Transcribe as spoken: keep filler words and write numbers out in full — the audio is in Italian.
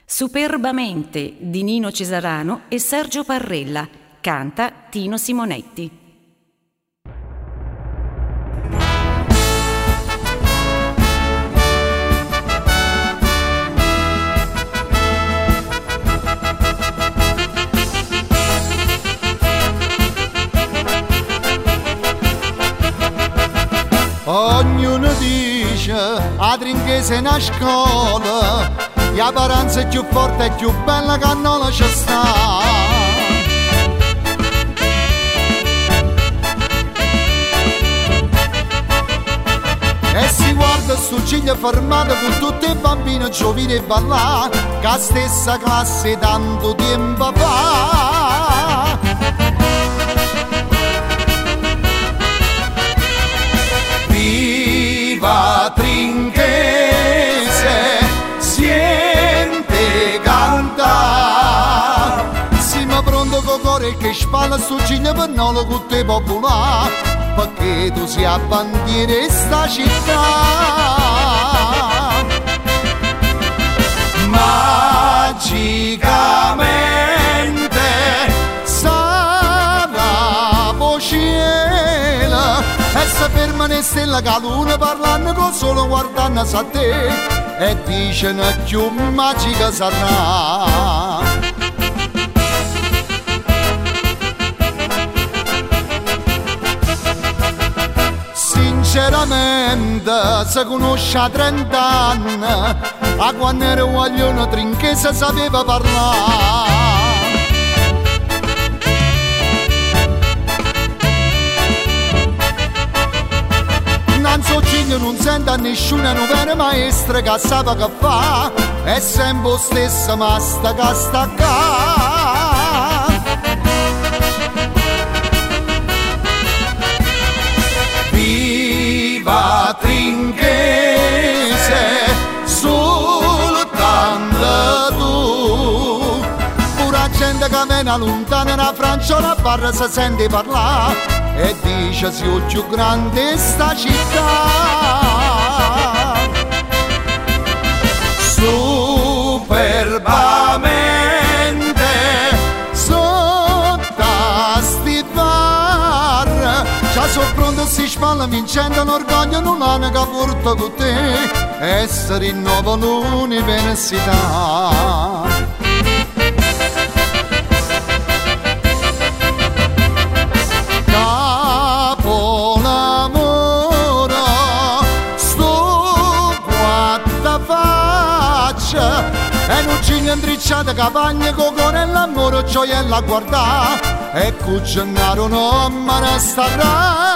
Superbamente di Nino Cesarano e Sergio Parrella. Canta Tino Simonetti. Ognuno dice a trinchese è una scuola, la paranza è più forte e più bella che non c'è sta. E si guarda sto ciglio fermato con tutti i bambini giovani e ballare, che la stessa classe tanto tempo fa. Viva Trinchese, siente cantare, siamo pronto con cuore che spalla sto ciglio per non lo cutte popolare, perché tu sia bandiera di sta città. Magicamente sarà cielo e se ferma ne stella che la luna parlando con solo guardando a te e dicono più magica sarà. Sinceramente se conosce a trent'anni, a quando ero guaglione Trinchese sapeva parlare. Non so ciglio, non sento a nessuna vera maestra che sa che fa, è sempre lo stesso ma sta che sta qua. Viva Trinchese, soltanto tu. Pure la gente che viene lontana da Francia o la barra si sente parlare e dice si è più grande sta città. Superbamente sotto sti bar già sono pronto si spalla vincendo l'orgoglio non hanno che porta con te essere in nuovo l'università. E non ci intricciate campagne con cuore e l'amore gioia a guardare e cucinare un uomo ne starà.